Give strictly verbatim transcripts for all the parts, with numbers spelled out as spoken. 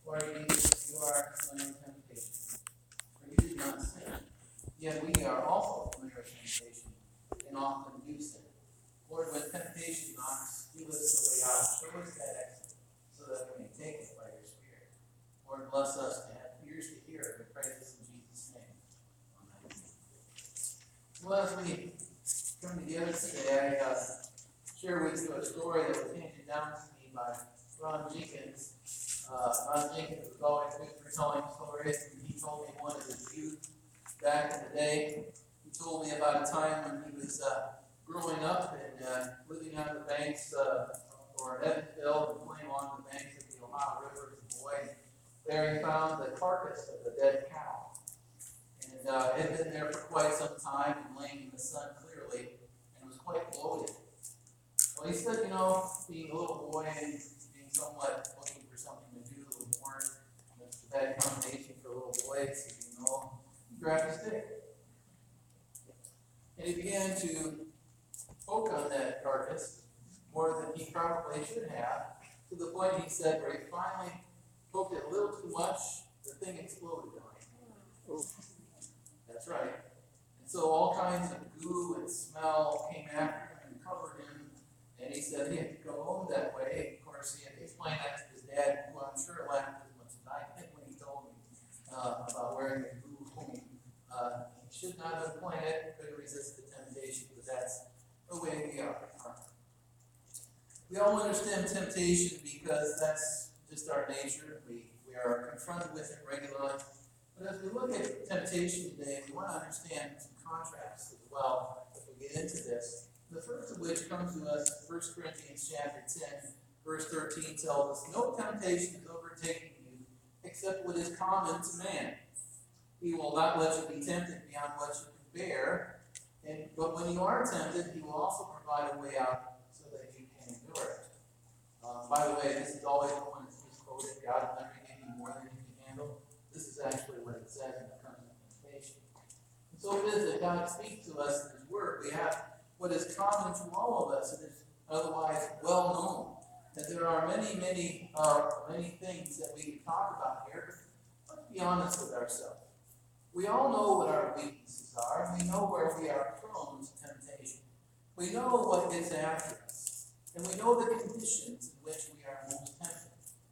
Lord Jesus, you are familiar with temptation, for you did not sin. Yet we are also familiar with temptation, and often do sin. Lord, when temptation knocks, give us the way out. Show us that exit, so that we may take it by your Spirit. Lord, bless us to have ears to hear. We pray this in Jesus' name. Amen. Well, as we come together today, I uh, share with you a story that was handed down to me by Ron Jenkins. Uh, Ron Jenkins was always good for telling stories, and he told me one of his youth back in the day. He told me about a time when he was uh, growing up and uh, living on the banks uh, or in Evansville and playing along the banks of the Ohio River as a boy. There he found the carcass of a dead cow. And uh, it had been there for quite some time and laying in the sun clearly, and was quite bloated. Well, he said, you know, being a little boy and being somewhat looking for something to do, a little more, that's a bad combination for little boys, you know, he grabbed a stick. And he began to poke on that carcass more than he probably should have, to the point he said where he finally poked it a little too much, the thing exploded on him. That's right. And so all kinds of goo and smell came after him and covered him, and he said he had to go home that way. Of course, he had to explain that to his dad, who I'm sure laughed as much as I did when he told me uh, about wearing the goo home. Uh, he should not have planned it, couldn't resist the temptation, but that's the way we are. We all understand temptation because that's just our nature. We, we are confronted with it regularly. But as we look at temptation today, we want to understand some contrasts as well as we get into this. The first of which comes to us in First Corinthians chapter ten, verse thirteen tells us, no temptation is overtaking you except what is common to man. He will not let you be tempted beyond what you can bear, and but when you are tempted, he will also provide a way out so that you can endure it. Um, by the way, this is always the one that's just quoted. God will never give you more than you can handle. This is actually what it says when it comes to temptation. And so it is that God speaks to us in His Word. We have what is common to all of us, and is otherwise well known. That there are many, many, uh, many things that we can talk about here. But let's be honest with ourselves. We all know what our weaknesses are, and we know where we are prone to temptation. We know what gets after us, and we know the conditions in which we are most tempted.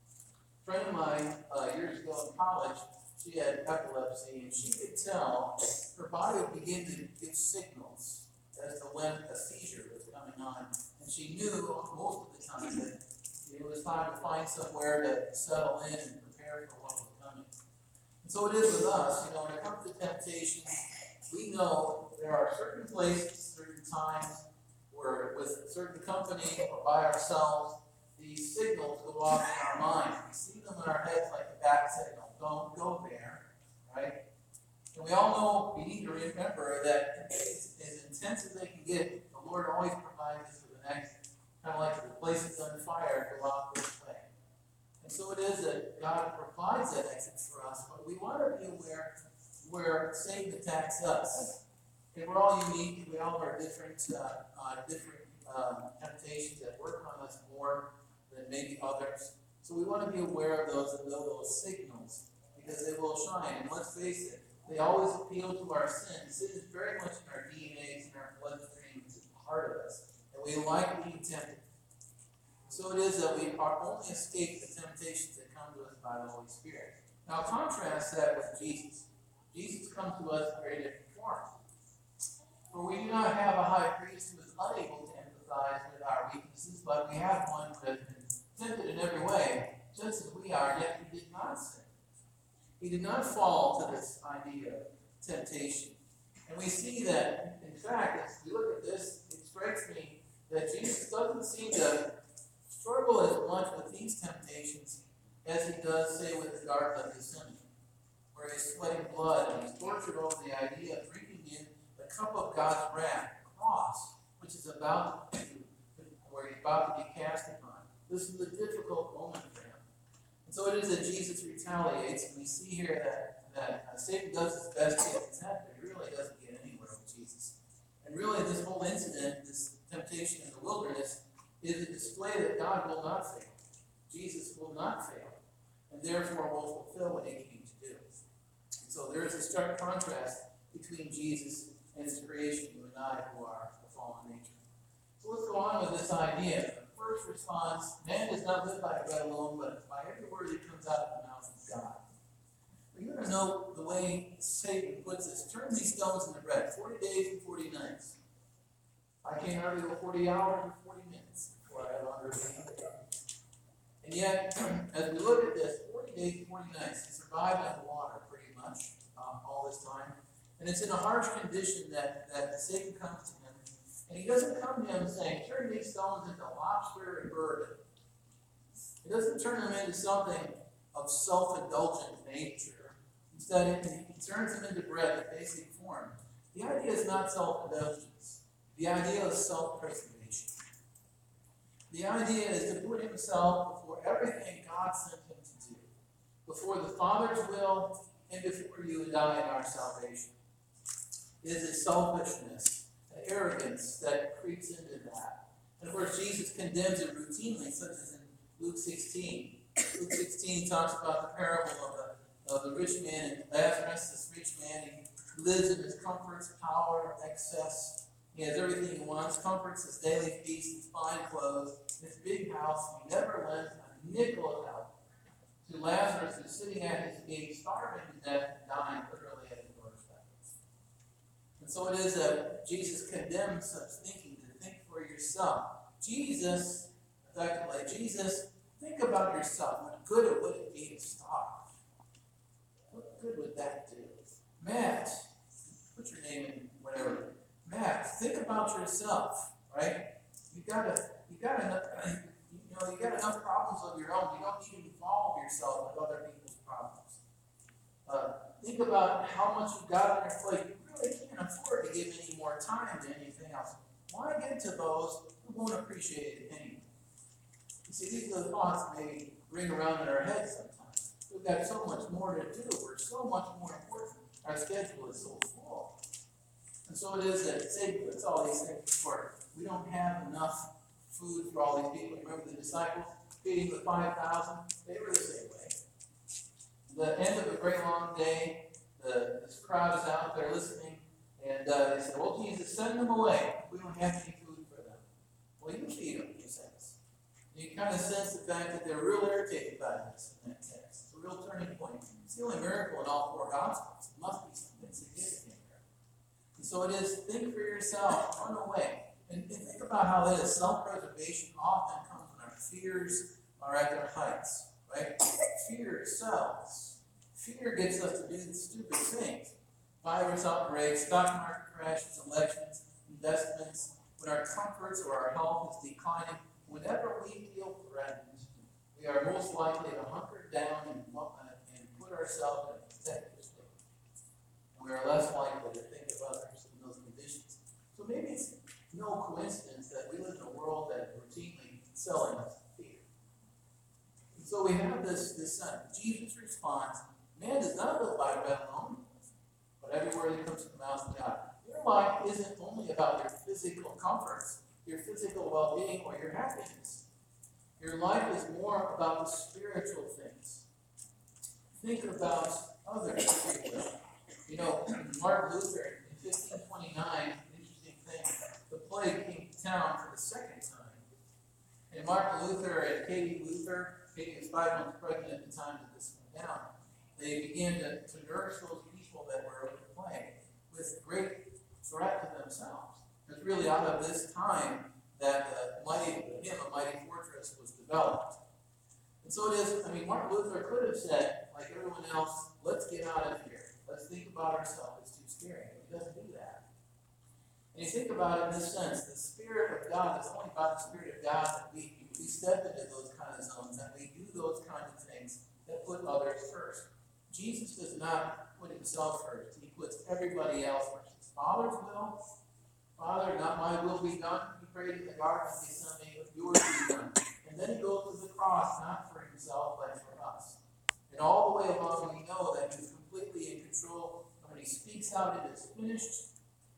A friend of mine, uh, years ago in college, she had epilepsy, and she could tell her body would begin to give signals as to when a seizure was coming on. And she knew most of the time that it was time to find somewhere to settle in and prepare for what was coming. And so it is with us. You know, when it comes to temptation, we know there are certain places, certain times, where with a certain company or by ourselves, these signals go off in our mind. We see them in our heads like a bat signal. Don't go there, right? And we all know, we need to remember that as, as intense as they can get, the Lord always provides us with an exit. Kind of like the place that's on fire, go out this way. And so it is that God provides that exit for us, but we want to be aware where Satan attacks us. And we're all unique. We all are different, uh, uh, different um, temptations that work on us more than maybe others. So we want to be aware of those and know those signals because they will shine. And let's face it, they always appeal to our sin. Sin is very much in our D N A, it's in our bloodstream, it's a part of us. And we like being tempted. So it is that we are only escape the temptations that come to us by the Holy Spirit. Now contrast that with Jesus. Jesus comes to us in very different forms. For we do not have a high priest who is unable to empathize with our weaknesses, but we have one who has been tempted in every way, just as we are, yet he did not sin. He did not fall to this idea of temptation. And we see that, in fact, as we look at this, it strikes me that Jesus doesn't seem to struggle as much with these temptations as he does, say, with the Garden of Gethsemane, where he's sweating blood and he's tortured over the idea of drinking in the cup of God's wrath, the cross, which is about to, where he's about to be cast upon. This is a difficult moment for him. And so it is that Jesus retaliates, and we see here that, that uh, Satan does his best to get tempt, but he really doesn't get anywhere with Jesus. And really, this whole incident, this temptation in the wilderness, is a display that God will not fail. Jesus will not fail. and therefore will fulfill what he came to do. And so there is a stark contrast between Jesus and his creation, you and I, who are the fallen nature. So let's go on with this idea. The first response, man does not live by bread alone, but by every word that comes out of the mouth of God. Well, you want to know the way Satan puts this. Turn these stones into bread. Forty days and forty nights. I can't hardly go forty hours and forty minutes before I have understand it. And yet, as we look at this, forty days and forty nights, he survived on the water pretty much um, all this time. And it's in a harsh condition that, that Satan comes to him. And he doesn't come to him saying, turn these stones into lobster and bird. He doesn't turn them into something of self-indulgent nature. Instead, he turns them into bread, the basic form. The idea is not self-indulgence. The idea is self-preservation. The idea is to put himself before everything God sent him to do, before the Father's will and before you and I in our salvation. It is a selfishness, an arrogance that creeps into that. And of course, Jesus condemns it routinely, such as in Luke sixteen. Luke sixteen talks about the parable of the, of the rich man and Lazarus. This rich man, he lives in his comforts, power, excess. He has everything he wants, comforts, his daily feast, his fine clothes, his big house. He never lends a nickel of help to Lazarus, who's sitting at his gate, starving to death and dying literally at his doorstep. And so it is that Jesus condemns such thinking, to think for yourself. Jesus, effectively, Jesus, think about yourself. What good would it be to starve? What good would that do? Matt, put your name in whatever. Matt, think about yourself, right? You gotta, you got enough, you know, you got enough problems of your own. You don't need to involve yourself with other people's problems. Uh, think about how much you got on your plate. You really can't afford to give any more time to anything else. Why give to those who won't appreciate it anyway? You see, these are the thoughts that maybe ring around in our heads sometimes. We've got so much more to do. We're so much more important. Our schedule is so full. And so it is that Satan puts all these things before. We don't have enough food for all these people. Remember the disciples feeding the five thousand? They were the same way. The end of a very long day, the, this crowd is out there listening, and uh, they said, well, Jesus, send them away. We don't have any food for them. Well, you feed them, he says. And you kind of sense the fact that they're real irritated by this in that text. It's a real turning point. It's the only miracle in all four Gospels. It must be something significant. So it is, think for yourself, run away. And, and think about how that is. Self-preservation often comes when our fears are at their heights, right? Fear sells. Fear gets us to do stupid things. Virus outbreaks, stock market crashes, elections, investments, when our comforts or our health is declining, whenever we feel threatened, we are most likely to hunker down and, and put ourselves in a protective state. And we are less likely to think of others. Those conditions. So maybe it's no coincidence that we live in a world that is routinely selling us fear. And so we have this, this son. Jesus responds, man does not live by bread alone, but every word that comes from the mouth of God. Your life isn't only about your physical comforts, your physical well-being, or your happiness. Your life is more about the spiritual things. Think about others. You know, Martin Luther, fifteen twenty-nine, interesting thing, the plague came to town for the second time. And Martin Luther and Katie Luther, Katie was five months pregnant at the time that this went down, they began to, to nurse those people that were with the plague with great threat to themselves. It's really out of this time that the mighty, the hymn, A Mighty Fortress, was developed. And so it is, I mean, Martin Luther could have said, like everyone else, let's get out of here. Let's think about ourselves. It's too scary. He doesn't do that. And you think about it in this sense, the Spirit of God, it's only about the Spirit of God that we, we step into those kind of zones, that we do those kinds of things that put others first. Jesus does not put himself first. He puts everybody else first. His Father's will, Father, not my will be done. He prayed in the garden of Gethsemane, but yours be done. And then he goes to the cross, not for himself, but for us. And all the way along, we know that he's completely in control. When he speaks out, it is finished.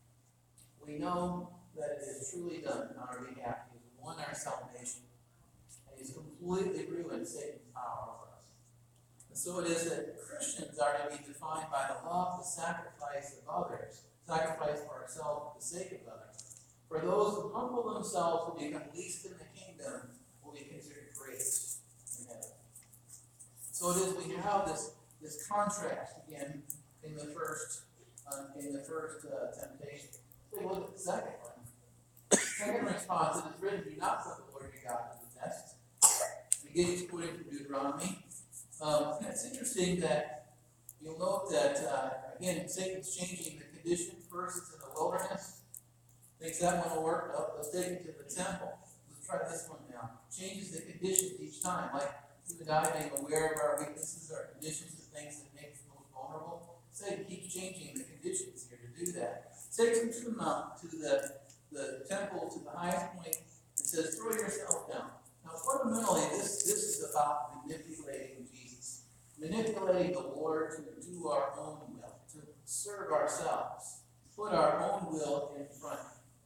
We know that it is truly done on our behalf. He has won our salvation. And he's completely ruined Satan's power over us. So it is that Christians are to be defined by the love, the sacrifice of others, sacrifice for ourselves for the sake of others. For those who humble themselves will become least in the kingdom, will be considered greatest in heaven. So it is we have this, this contrast again in the first uh, in the first uh, temptation. Take a look at the second one. Second response, it is written, do not put the Lord your God to the test. Again, he's quoting from Deuteronomy. Um, it's interesting that you'll note that, uh, again, Satan's changing the condition. First, it's in the wilderness. Thinks that one will work. Oh, let's take it to the temple. Let's try this one now. Changes the conditions each time. Like, you and I being aware of our weaknesses, our conditions, the things that make us most vulnerable. Satan keeps changing the conditions here to do that. Takes him to the mountain, to the, the temple, to the highest point, and says, throw yourself down. Now, fundamentally, this, this is about manipulating Jesus. Manipulating the Lord to do our own will, to serve ourselves, put our own will in front.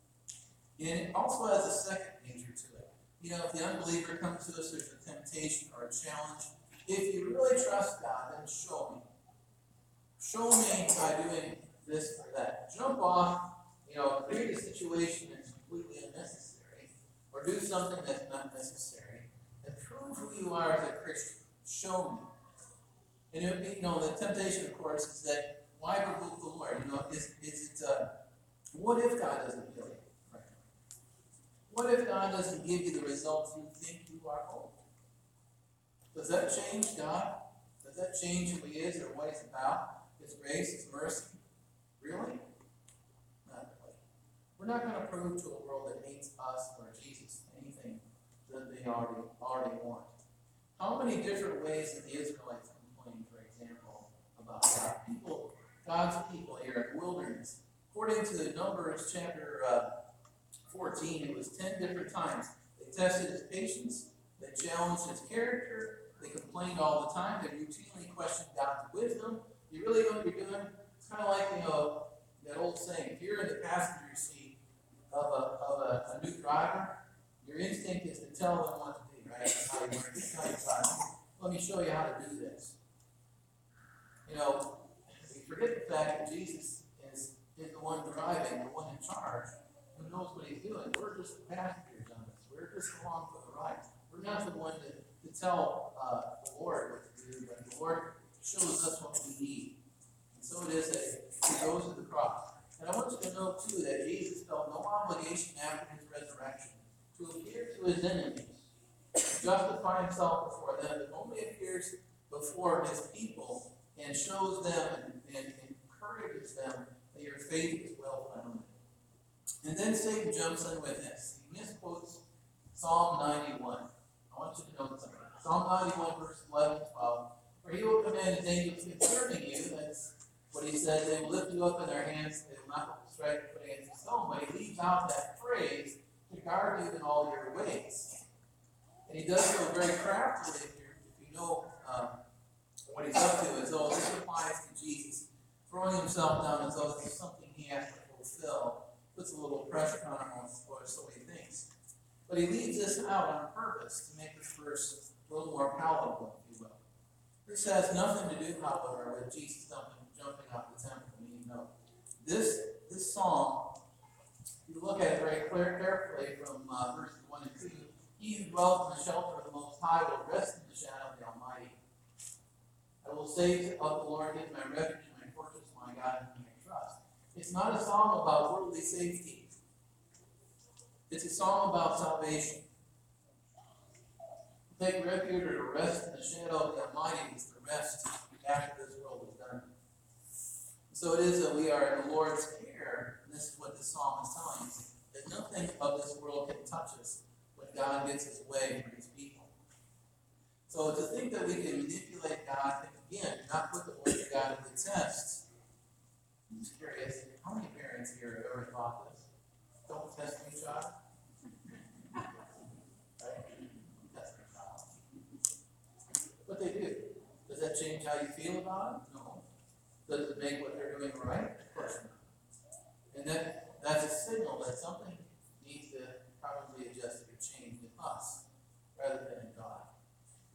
And it also has a second nature to it. You know, if the unbeliever comes to us, there's a temptation or a challenge. If you really trust God, then show me. Show me by doing this or that. Jump off, you know, create a situation that's completely unnecessary, or do something that's not necessary, and prove who you are as a Christian. Show me. And it would be, you know, the temptation, of course, is that why provoke the Lord? You know, is, is it, uh, what if God doesn't heal you? Right. What if God doesn't give you the results you think you are hoping? Does that change God? Does that change who He is or what He's about? His grace, His mercy? Really? Not really. We're not going to prove to a world that hates us or Jesus anything that they already, already want. How many different ways did the Israelites complain, for example, about God? People, God's people here in the wilderness. According to the Numbers chapter uh, fourteen, it was ten different times. They tested His patience, they challenged His character, they complained all the time, they routinely questioned God's wisdom. You really know what you're doing? It's kind of like, you know, that old saying, if you're in the passenger seat of a, of a, a new driver, your instinct is to tell them what to do, right? That's how you learn. That's how you drive. Let me show you how to do this. You know, we forget the fact that Jesus is, is the one driving, the one in charge, who knows what He's doing. We're just the passengers on this. We're just along for the ride. We're not the one to, to tell uh, the Lord what to do, but the Lord shows us what we need. And so it is that He goes to the cross. And I want you to know, too, that Jesus felt no obligation after His resurrection to appear to His enemies, to justify Himself before them, but only appears before His people and shows them and, and encourages them that your faith is well founded. And then Satan jumps in with this. He misquotes Psalm ninety-one. I want you to know something. Psalm ninety-one, verse eleven and twelve. For He will command His angels concerning you. That's what He says. They will lift you up in their hands. They will not strike your foot against a stone. But He leaves out that phrase to guard you in all your ways. And He does so very craftily. If, if you know um, what He's up to, as though this applies to Jesus, throwing Himself down as though this is something He has to fulfill. Puts a little pressure on Him, or so He thinks. But He leaves this out on purpose to make this verse a little more palatable, if you will. This has nothing to do, however, with Jesus jumping, jumping out the temple. I mean, no. This, this psalm, if you look at it very clear, carefully from uh, verses one and two, He who dwells in the shelter of the Most High will rest in the shadow of the Almighty. I will say of the Lord, He is my refuge, my fortress, my God, in whom I trust. It's not a song about worldly safety. It's a song about salvation. To take refuge or to rest in the shadow of the Almighty is to rest after this world is done. So it is that we are in the Lord's care, and this is what this psalm is telling us, that nothing of this world can touch us when God gets His way for His people. So to think that we can manipulate God, and again, not put the Word of God to the test. I'm just curious, how many parents here have ever thought this? Don't test me, child. Right? Don't test me, child. But they do. Does that change how you feel about it? No. Does it make what they're doing right? Of course not. And that, that's a signal that something needs to probably adjust or change in us rather than in God.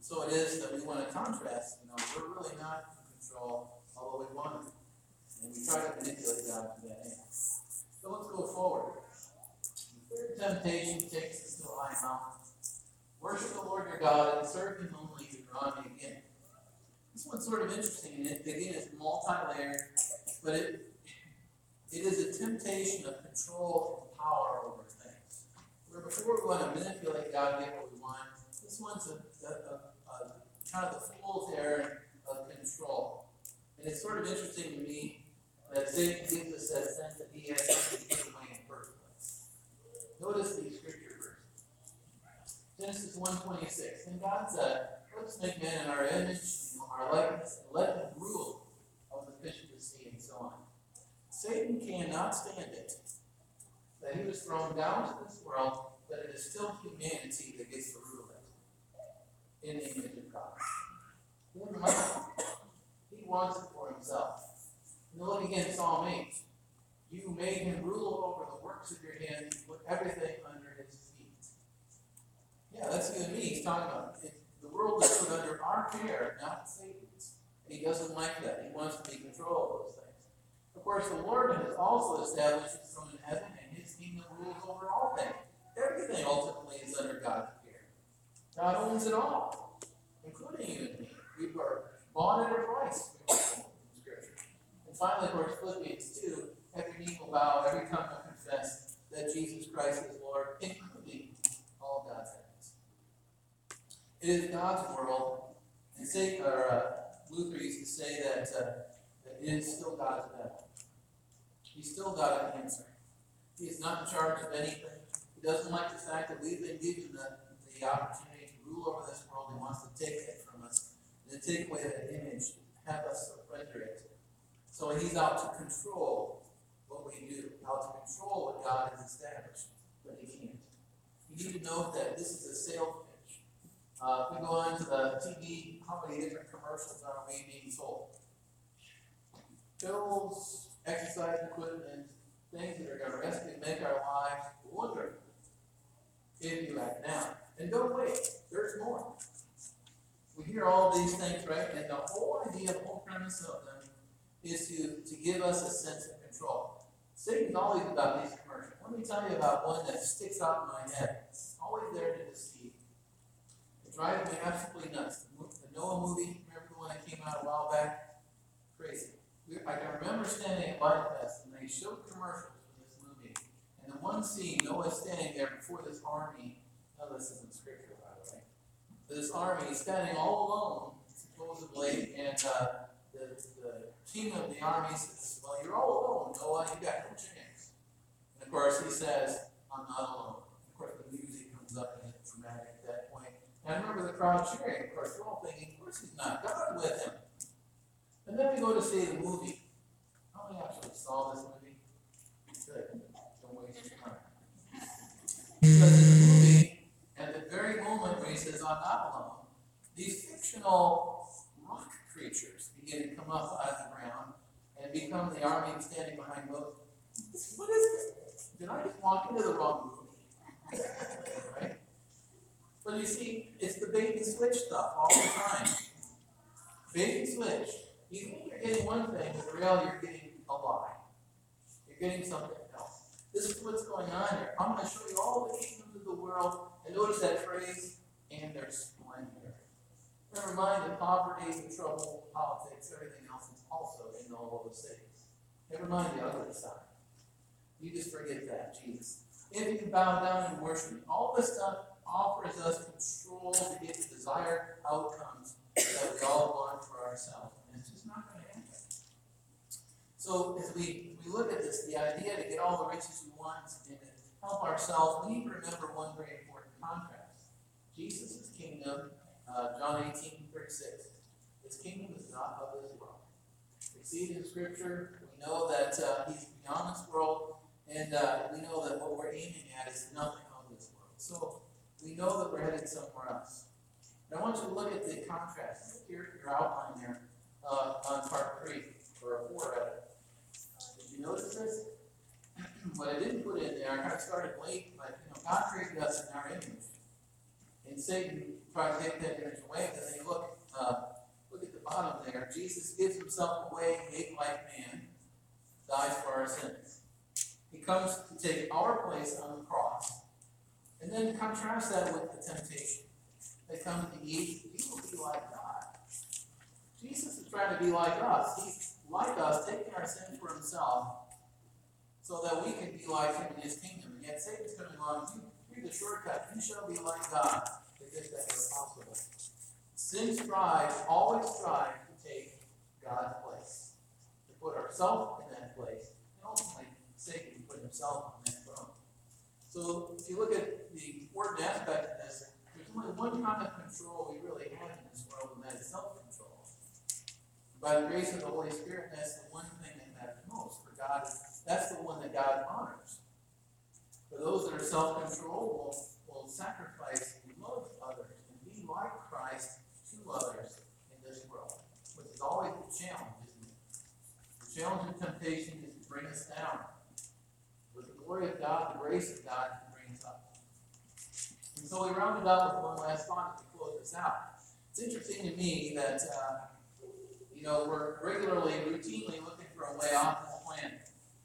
So it is that we want to contrast, you know, we're really not in control, although we want to. And we try to manipulate God to that end. So let's go forward. The third temptation takes us to a high mountain. Worship the Lord your God and serve him only, Deuteronomy again. This one's sort of interesting, and it, again, it's multi-layered, but it, it is a temptation of control and power over things. Where before we want to manipulate God and get what we want, this one's a, a, a, a kind of the fool's errand of control. And it's sort of interesting to me that Satan gives us that sense that he has something to give away in the first place. Notice these scripture verses. Genesis one twenty-six. And God said, let's make man in our image, in our likeness, and let him rule over the fish of the sea and so on. Satan cannot stand it that he was thrown down to this world, but it is still humanity that gets to rule it in the image of God. Never mind. He wants it for himself. And look again, Psalm eight. You made him rule over the works of your hands, you put everything under his feet. Yeah, that's you and me. He's talking about it. The world is put under our care, not Satan's. And he doesn't like that. He wants to be in control of those things. Of course, the Lord has also established his throne in heaven, and his kingdom rules over all things. Everything ultimately is under God's care. God owns it all, including you and me. We are bought at a price, in Scripture. And finally, of course, Philippians two, every knee will bow, every tongue will confess that Jesus Christ is Lord, including all God's enemies. It is God's world, and say, or, uh, Luther used to say that, uh, that it is still God's battle. He's still got an answer. He is not in charge of anything. He doesn't like the fact that we've been given the, the opportunity to rule over this world. He wants to take it from us, and to take away that image, have us surrender it. So he's out to control what we do, out to control what God has established, but he can't. You need to note that this is a sales pitch. Uh, if we go on to the T V, how many different commercials are we being sold? Pills, exercise equipment, things that are going to rescue and make our lives wonderful if you act now. And don't wait, there's more. We hear all these things, right? And the whole idea, the whole premise of them is to, to give us a sense of control. Satan's always about these commercials. Let me tell you about one that sticks out in my head. It's always there to deceive. It drives me absolutely nuts. The Noah movie, remember the one that came out a while back? Crazy. I can remember standing at Life Fest, and they showed commercials for this movie. And the one scene, Noah standing there before this army. Now, this isn't scripture, by the way. This army is standing all alone, supposedly, and uh, the, the king of the army says, well, you're all alone, Noah, you got no chance. And of course, he says, I'm not alone. Of course, the music comes up and it's dramatic at that point. And I remember the crowd cheering. Of course, they're all thinking, of course he's not. God with him. And then we go to see the movie. How many actually saw this movie? Good. Don't waste your time. Because in the movie, at the very moment where he says, I'm not alone, these fictional rock creatures begin to come up out of the ground and become the army standing behind Moses. What is this? Did I just walk into the wrong movie? Right? But you see, it's the bait and switch stuff all the time. Bait and switch. You think you're getting one thing, but in reality you're getting a lie. You're getting something else. This is what's going on here. I'm going to show you all the kingdoms of the world, and notice that phrase, and their splendor. Never mind the poverty, the trouble, politics, everything else is also in all of those things. Never mind the other side. You just forget that, Jesus. If you bow down and worship me, all this stuff offers us control to get the desired outcomes that we all want for ourselves. And it's just not going to happen. So as we, we look at this, the idea to get all the riches we want and to help ourselves, we need to remember one very important contrast. Jesus' kingdom, uh, John eighteen thirty-six, his kingdom is not of this world. We see it in Scripture. We know that uh, he's beyond this world, and uh, we know that what we're aiming at is nothing of this world. So we know that we're headed somewhere else. And I want you to look at the contrast. Look here at your outline there uh, on part three, or four rather. Did you notice this? What I didn't put in there, I kind of started late, but you know, God created us in our image. And and Satan tried to take that image away, but then you look, uh, look at the bottom there. Jesus gives himself away, made like man, dies for our sins. He comes to take our place on the cross. And then contrast that with the temptation. They come to eat, you will be like God. Jesus is trying to be like us. He's like us, taking our sin for himself, so that we can be like him in his kingdom. And yet Satan's coming along, you, here's the shortcut. You shall be like God, as if that were possible. Sin strives, always strives to take God's place, to put ourselves in that place, and ultimately Satan put himself on that throne. So if you look at the important aspect of this, there's only one kind of control we really have in this world, and that is self-control. By the grace of the Holy Spirit, that's the one thing that matters most for God. That's the one that God honors. For those that are self-controlled, will, will sacrifice and love others and be like Christ to others in this world, which is always the challenge, isn't it? The challenge of temptation is to bring us down. With the glory of God, the grace of God can bring us up. And so we round it up with one last thought to close this out. It's interesting to me that uh, you know, we're regularly, routinely looking for a way off this planet.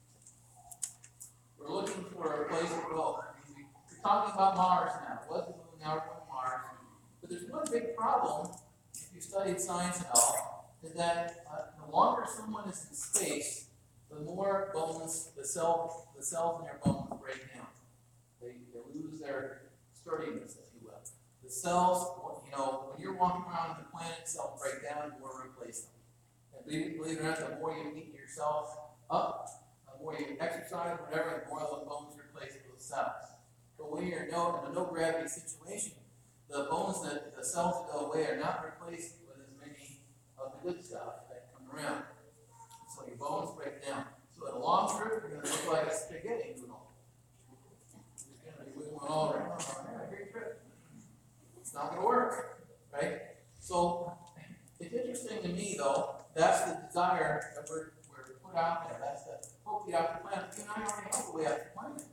We're looking for a place to go. I mean, we're talking about Mars now. What's the moon, now we're going to Mars. But there's one big problem, if you studied science at all, is that uh, the longer someone is in space, the more bones, the cell, the cells in their bones break down. They, they lose their sturdiness, if you will. The cells, you know, when you're walking around the planet, cells break down, and more replace them. And believe it or not, the more you beat yourself up, the more you exercise, whatever, the more those bones replace those cells. But when you're no, in a no-gravity situation, the bones that the cells that go away are not replaced with as many of the good stuff that come around. So your bones break down. So in a long trip, you're going to look like a spaghetti noodle. You're going to be wiggling all around. Oh, yeah, great trip. It's not going to work, right? So it's interesting to me, though, that's the desire that we're, we're put out there. That's the hope we have to planet. You and I already have the way out the planet.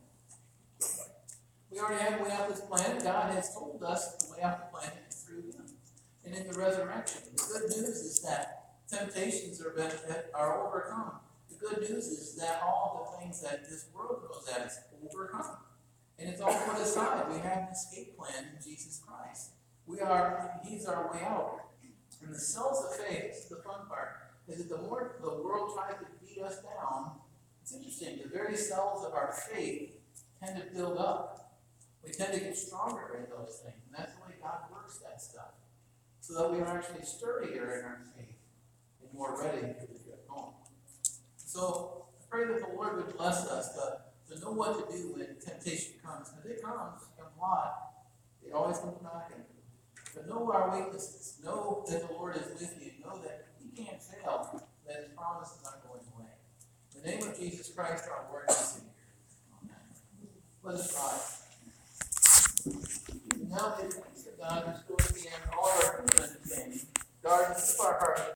We already have the way out this planet. God has told us the way out the planet is through him. And in the resurrection, the good news is that temptations are, been, are overcome. The good news is that all the things that this world throws at us overcome. And it's all put aside. We have an escape plan in Jesus Christ. We are, he's our way out. And the cells of faith, this is the fun part, is that the more the world tries to beat us down, it's interesting, the very cells of our faith tend to build up. We tend to get stronger in those things. And that's the way God works that stuff. So that we are actually sturdier in our faith and more ready for the trip home. So I pray that the Lord would bless us to, to know what to do when temptation comes. Because it comes, it comes a lot. It always comes knocking. But know our weaknesses. Know that the Lord is with you. Know that he can't fail, that his promises aren't going away. In the name of Jesus Christ, our Lord and Savior. Amen. Let us rise. Now, may the peace of God restore to the end all our understanding. Guard us of our hearts.